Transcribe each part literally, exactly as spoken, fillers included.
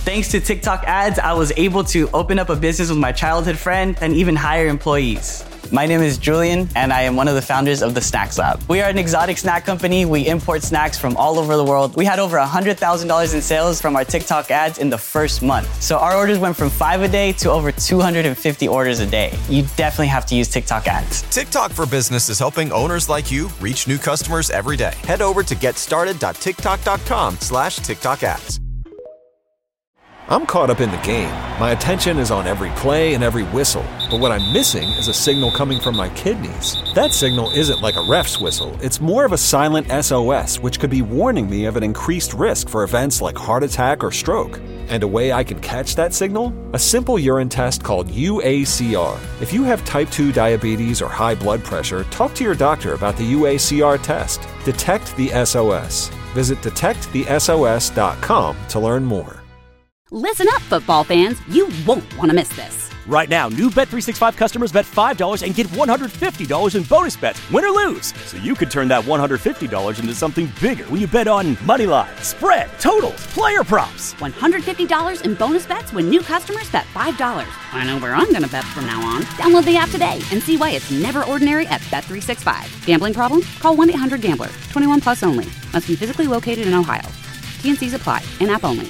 Thanks to TikTok ads, I was able to open up a business with my childhood friend and even hire employees. My name is Julian, and I am one of the founders of the Snacks Lab. We are an exotic snack company. We import snacks from all over the world. We had over one hundred thousand dollars in sales from our TikTok ads in the first month. So our orders went from five a day to over two hundred fifty orders a day. You definitely have to use TikTok ads. TikTok for Business is helping owners like you reach new customers every day. Head over to getstarted.tiktok.com slash TikTok ads. I'm caught up in the game. My attention is on every play and every whistle. But what I'm missing is a signal coming from my kidneys. That signal isn't like a ref's whistle. It's more of a silent S O S, which could be warning me of an increased risk for events like heart attack or stroke. And a way I can catch that signal? A simple urine test called U A C R. If you have type two diabetes or high blood pressure, talk to your doctor about the U A C R test. Detect the S O S. Visit detect the S O S dot com to learn more. Listen up, football fans. You won't want to miss this. Right now, new Bet three sixty-five customers bet five dollars and get one hundred fifty dollars in bonus bets, win or lose. So you could turn that one hundred fifty dollars into something bigger when you bet on money line, spread, totals, player props. one hundred fifty dollars in bonus bets when new customers bet five dollars. I know where I'm going to bet from now on. Download the app today and see why it's never ordinary at Bet three sixty-five. Gambling problem? Call one eight hundred gambler. twenty-one plus only. Must be physically located in Ohio. T and C's apply. In-app only.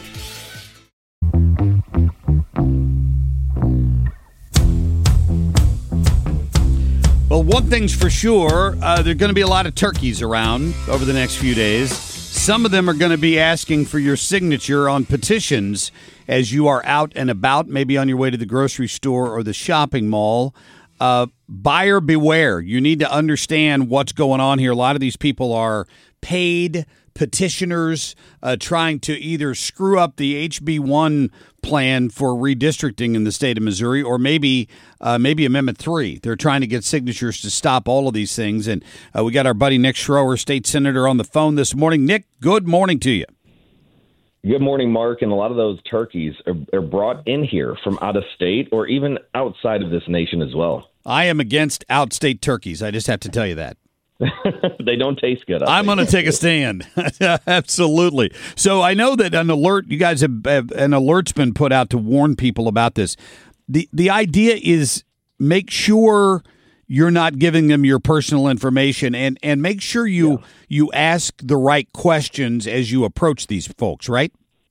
Well, one thing's for sure, uh, there are going to be a lot of turkeys around over the next few days. Some of them are going to be asking for your signature on petitions as you are out and about, maybe on your way to the grocery store or the shopping mall. Uh, buyer beware. You need to understand what's going on here. A lot of these people are paid petitioners uh, trying to either screw up the H B one plan for redistricting in the state of Missouri, or maybe uh, maybe Amendment three. They're trying to get signatures to stop all of these things. And uh, we got our buddy Nick Schroer, state senator, on the phone this morning. Nick, good morning to you. Good morning, Mark. And a lot of those turkeys are, are brought in here from out of state or even outside of this nation as well. I am against outstate turkeys. I just have to tell you that. They don't taste good. I'm going to take a stand. Absolutely. So I know that an alert, you guys have, have an alert's been put out to warn people about this. The the idea is make sure you're not giving them your personal information, and, and make sure you yeah. you ask the right questions as you approach these folks, right?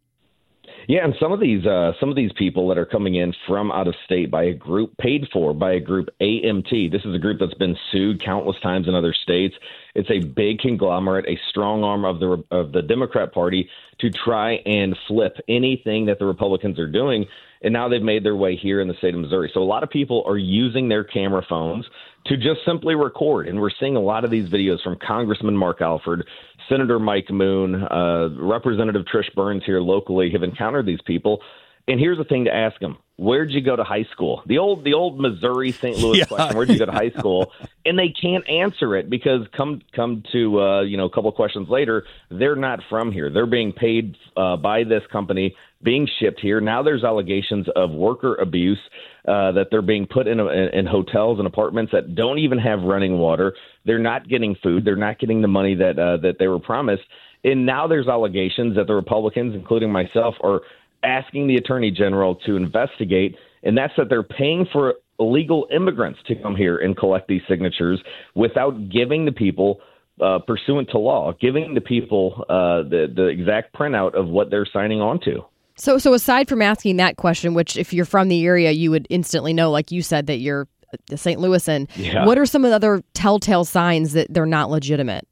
Yeah, and some of these uh, some of these people that are coming in from out of state by a group paid for by a group A M T. This is a group that's been sued countless times in other states. It's a big conglomerate, a strong arm of the of the Democrat Party to try and flip anything that the Republicans are doing. And now they've made their way here in the state of Missouri. So a lot of people are using their camera phones to just simply record. And we're seeing a lot of these videos from Congressman Mark Alford, Senator Mike Moon, uh, Representative Trish Burns here locally have encountered these people. And here's the thing to ask them. Where'd you go to high school? The old the old Missouri Saint Louis yeah, question, where'd you go to high school? And they can't answer it because come come to, uh, you know, a couple of questions later, they're not from here. They're being paid uh, by this company, being shipped here. Now there's allegations of worker abuse, uh, that they're being put in, a, in hotels and apartments that don't even have running water. They're not getting food. They're not getting the money that uh, that they were promised. And now there's allegations that the Republicans, including myself, are asking the Attorney General to investigate, and that's that they're paying for illegal immigrants to come here and collect these signatures without giving the people, uh, pursuant to law, giving the people uh, the, the exact printout of what they're signing on to. So, so aside from asking that question, which if you're from the area, you would instantly know, like you said, that you're a Saint Louisan, yeah. What are some of the other telltale signs that they're not legitimate?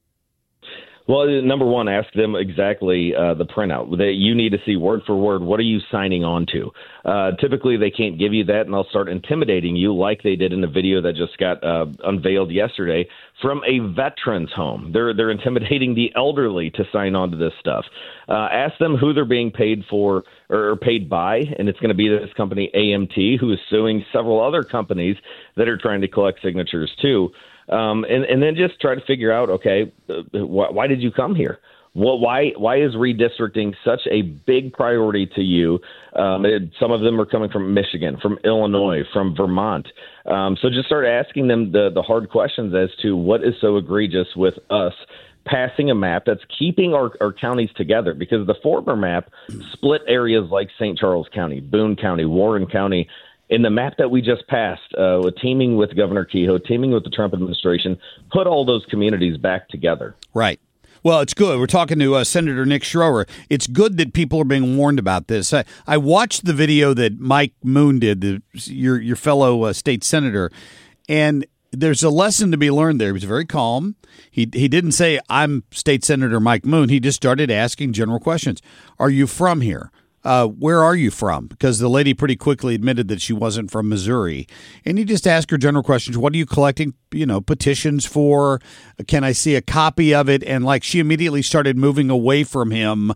Well, number one, ask them exactly uh, the printout. That you need to see word for word. What are you signing on to? Uh, typically, they can't give you that, and they'll start intimidating you like they did in the video that just got uh, unveiled yesterday from a veteran's home. They're they're intimidating the elderly to sign on to this stuff. Uh, ask them who they're being paid for or paid by, and it's going to be this company A M T, who is suing several other companies that are trying to collect signatures too. Um, and, and then just try to figure out, okay, uh, wh- why did you come here? What, why why is redistricting such a big priority to you? Um, it, some of them are coming from Michigan, from Illinois, from Vermont. Um, so just start asking them the, the hard questions as to what is so egregious with us passing a map that's keeping our, our counties together, because the former map split areas like Saint Charles County, Boone County, Warren County. In the map that we just passed, uh, with teaming with Governor Kehoe, teaming with the Trump administration, put all those communities back together. Right. Well, it's good. We're talking to uh, Senator Nick Schroer. It's good that people are being warned about this. I, I watched the video that Mike Moon did, the, your your fellow uh, state senator, and there's a lesson to be learned there. He was very calm. He he didn't say, I'm State Senator Mike Moon. He just started asking general questions. Are you from here? Uh, where are you from? Because the lady pretty quickly admitted that she wasn't from Missouri. And he just asked her general questions. What are you collecting, you know, petitions for? Can I see a copy of it? And like she immediately started moving away from him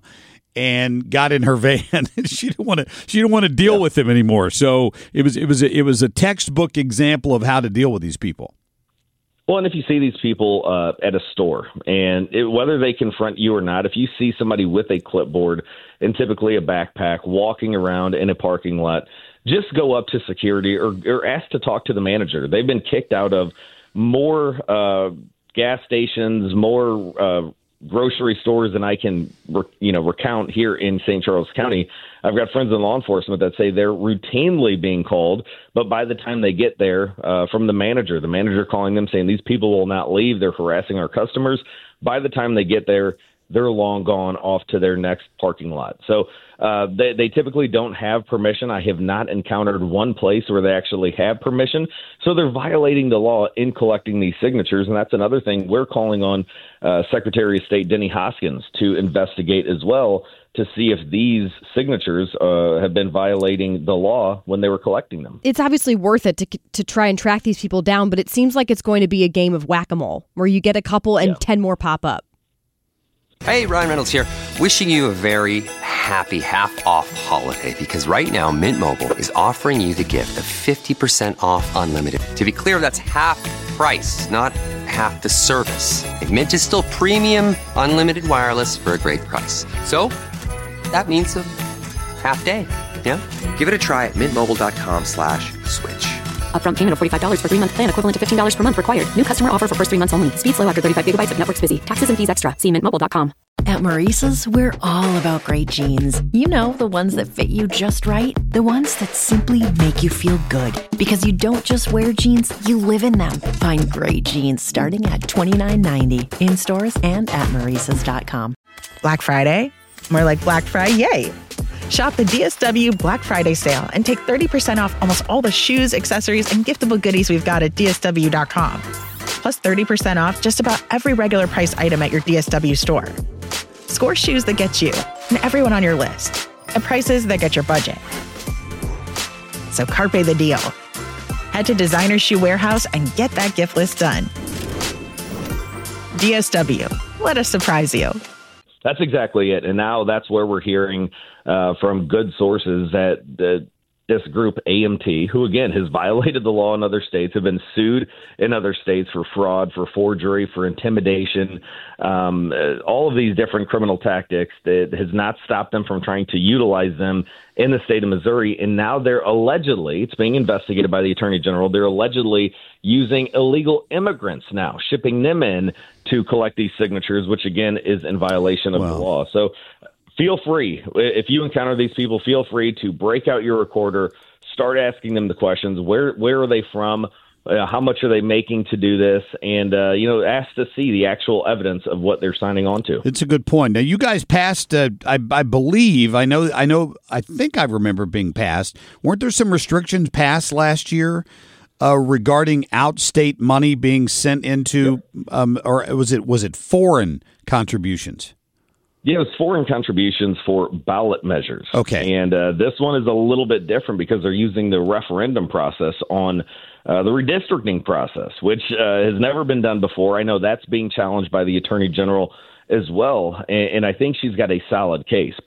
and got in her van. she didn't want to she didn't want to deal yeah. with him anymore. So it was it was a, it was a textbook example of how to deal with these people. Well, and if you see these people uh, at a store, and it, whether they confront you or not, if you see somebody with a clipboard and typically a backpack walking around in a parking lot, just go up to security or, or ask to talk to the manager. They've been kicked out of more uh, gas stations, more uh, grocery stores than I can, you know, recount here in Saint Charles County. I've got friends in law enforcement that say they're routinely being called, but by the time they get there, uh, from the manager, the manager calling them saying these people will not leave, they're harassing our customers. By the time they get there, they're long gone off to their next parking lot. So uh, they, they typically don't have permission. I have not encountered one place where they actually have permission. So they're violating the law in collecting these signatures. And that's another thing we're calling on uh, Secretary of State Denny Hoskins to investigate as well, to see if these signatures uh, have been violating the law when they were collecting them. It's obviously worth it to to try and track these people down, but it seems like it's going to be a game of whack-a-mole where you get a couple and yeah. ten more pop up. Hey, Ryan Reynolds here, wishing you a very happy half-off holiday, because right now Mint Mobile is offering you the gift of fifty percent off unlimited. To be clear, that's half price, not half the service. And Mint is still premium unlimited wireless for a great price. So that means a half day, yeah? Give it a try at mintmobile.com slash switch. Upfront payment of forty-five dollars for three-month plan equivalent to fifteen dollars per month required. New customer offer for first three months only. Speed slow after thirty-five gigabytes if network's busy. Taxes and fees extra. See mint mobile dot com. At Maurice's, we're all about great jeans. You know, the ones that fit you just right. The ones that simply make you feel good. Because you don't just wear jeans, you live in them. Find great jeans starting at twenty-nine ninety in stores and at maurices dot com. Black Friday? More like Black Friday, yay! Shop the D S W Black Friday sale and take thirty percent off almost all the shoes, accessories, and giftable goodies we've got at D S W dot com. Plus thirty percent off just about every regular price item at your D S W store. Score shoes that get you and everyone on your list at prices that get your budget. So carpe the deal. Head to Designer Shoe Warehouse and get that gift list done. D S W, let us surprise you. That's exactly it. And now that's where we're hearing uh, from good sources that the, this group, A M T, who, again, has violated the law in other states, have been sued in other states for fraud, for forgery, for intimidation, um, uh, all of these different criminal tactics that has not stopped them from trying to utilize them in the state of Missouri. And now they're allegedly, it's being investigated by the Attorney General, they're allegedly using illegal immigrants now, shipping them in to collect these signatures, which, again, is in violation of wow. the law. So feel free. If you encounter these people, feel free to break out your recorder, start asking them the questions. Where where are they from? Uh, how much are they making to do this? And, uh, you know, ask to see the actual evidence of what they're signing on to. It's a good point. Now, you guys passed, uh, I, I believe, I know, I know, I think I remember being passed. Weren't there some restrictions passed last year uh, regarding out-state money being sent into, yep. um, or was it was it foreign contributions? Yeah, it was foreign contributions for ballot measures. Okay. And uh, this one is a little bit different because they're using the referendum process on uh, the redistricting process, which uh, has never been done before. I know that's being challenged by the Attorney General as well, and, and I think she's got a solid case. But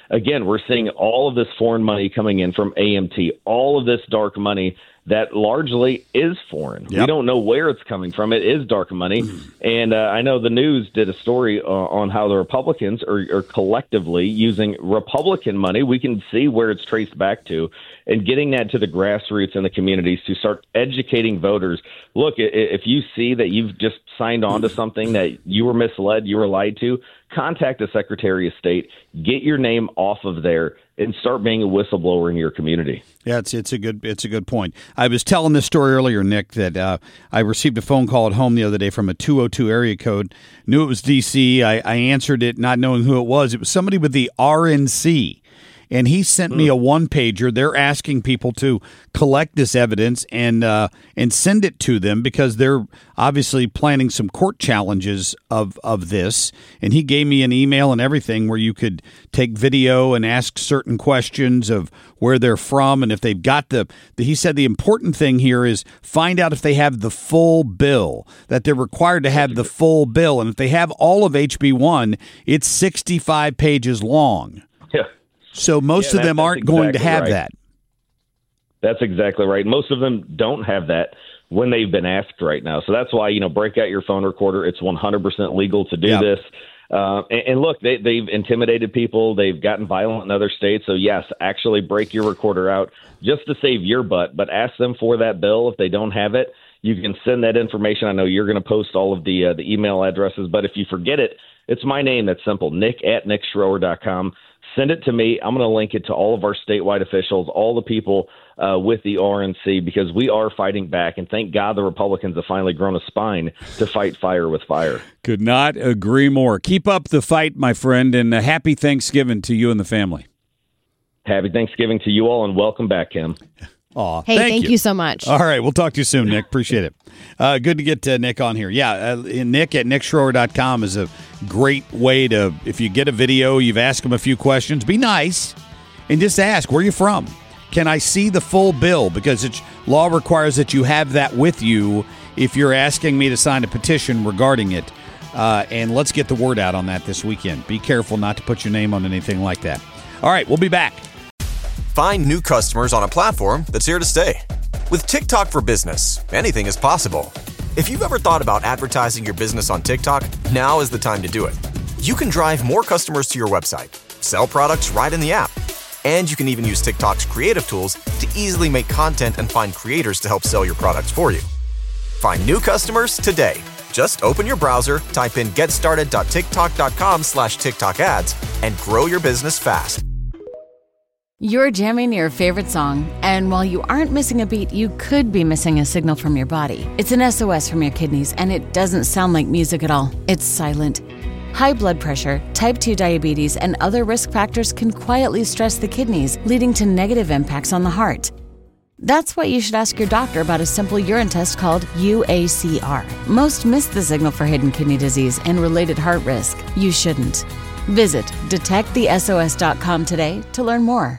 again, we're seeing all of this foreign money coming in from A M T, all of this dark money that largely is foreign. Yep. We don't know where it's coming from. It is dark money. And uh, I know the news did a story uh, on how the Republicans are, are collectively using Republican money. We can see where it's traced back to, and getting that to the grassroots and the communities to start educating voters. Look, if you see that you've just signed on to something that you were misled, you were lied to, contact the Secretary of State, get your name off of there, and start being a whistleblower in your community. Yeah, it's it's a good it's a good point. I was telling this story earlier, Nick, that uh, I received a phone call at home the other day from a two oh two area code. Knew it was D C. I, I answered it not knowing who it was. It was somebody with the R N C. And he sent me a one-pager. They're asking people to collect this evidence and uh, and send it to them because they're obviously planning some court challenges of, of this. And he gave me an email and everything where you could take video and ask certain questions of where they're from and if they've got the, the – he said the important thing here is find out if they have the full bill, that they're required to have the full bill. And if they have all of H B one, it's sixty-five pages long. Yeah. So most yeah, of them aren't exactly going to have right. that. That's exactly right. Most of them don't have that when they've been asked right now. So that's why, you know, break out your phone recorder. It's one hundred percent legal to do yep. this. Uh, and, and look, they, they've intimidated people. They've gotten violent in other states. So, yes, actually break your recorder out just to save your butt. But ask them for that bill. If they don't have it, you can send that information. I know you're going to post all of the, uh, the email addresses. But if you forget it, it's my name. That's simple, Nick at nick schroer dot com. Send it to me. I'm going to link it to all of our statewide officials, all the people uh, with the R N C, because we are fighting back. And thank God the Republicans have finally grown a spine to fight fire with fire. Could not agree more. Keep up the fight, my friend, and a happy Thanksgiving to you and the family. Happy Thanksgiving to you all, and welcome back, Kim. Aw, hey, thank, thank you. you so much. All right, we'll talk to you soon, Nick. Appreciate it. Uh, good to get uh, Nick on here. Yeah, uh, Nick at nick schroer dot com is a great way to, if you get a video, you've asked him a few questions, be nice and just ask, where are you from? Can I see the full bill? Because it's, law requires that you have that with you if you're asking me to sign a petition regarding it. Uh, and let's get the word out on that this weekend. Be careful not to put your name on anything like that. All right, we'll be back. Find new customers on a platform that's here to stay. With TikTok for Business, anything is possible. If you've ever thought about advertising your business on TikTok, now is the time to do it. You can drive more customers to your website, sell products right in the app, and you can even use TikTok's creative tools to easily make content and find creators to help sell your products for you. Find new customers today. Just open your browser, type in getstarted.tiktok.com slash TikTok ads, and grow your business fast. You're jamming your favorite song, and while you aren't missing a beat, you could be missing a signal from your body. It's an S O S from your kidneys, and it doesn't sound like music at all. It's silent. High blood pressure, type two diabetes, and other risk factors can quietly stress the kidneys, leading to negative impacts on the heart. That's why you should ask your doctor about a simple urine test called U A C R. Most miss the signal for hidden kidney disease and related heart risk. You shouldn't. Visit detect the S O S dot com today to learn more.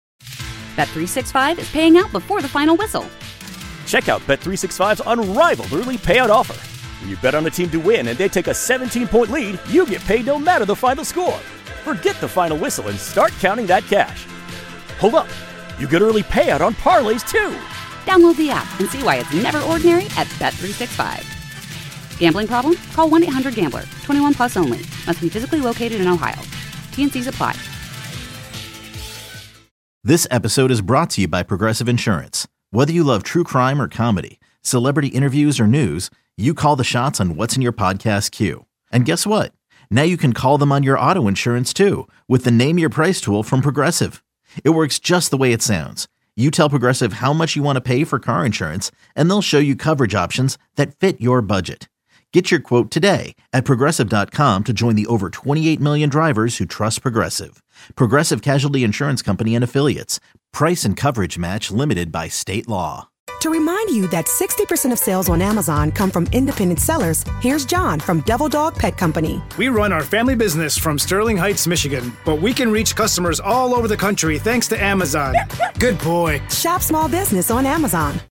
Bet three sixty-five is paying out before the final whistle. Check out Bet three sixty-five's unrivaled early payout offer. When you bet on a team to win and they take a seventeen-point lead, you get paid no matter the final score. Forget the final whistle and start counting that cash. Hold up. You get early payout on parlays, too. Download the app and see why it's never ordinary at Bet three sixty-five. Gambling problem? Call one eight hundred gambler. twenty-one plus only. Must be physically located in Ohio. T N Cs apply. This episode is brought to you by Progressive Insurance. Whether you love true crime or comedy, celebrity interviews or news, you call the shots on what's in your podcast queue. And guess what? Now you can call them on your auto insurance too with the Name Your Price tool from Progressive. It works just the way it sounds. You tell Progressive how much you want to pay for car insurance, and they'll show you coverage options that fit your budget. Get your quote today at Progressive dot com to join the over twenty-eight million drivers who trust Progressive. Progressive Casualty Insurance Company and Affiliates. Price and coverage match limited by state law. To remind you that sixty percent of sales on Amazon come from independent sellers, here's John from Devil Dog Pet Company. We run our family business from Sterling Heights, Michigan, but we can reach customers all over the country thanks to Amazon. Good boy. Shop small business on Amazon.